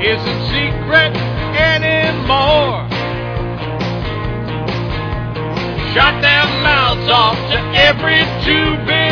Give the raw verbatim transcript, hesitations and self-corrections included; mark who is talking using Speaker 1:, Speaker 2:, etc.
Speaker 1: isn't secret anymore. Shut their mouths off to every tube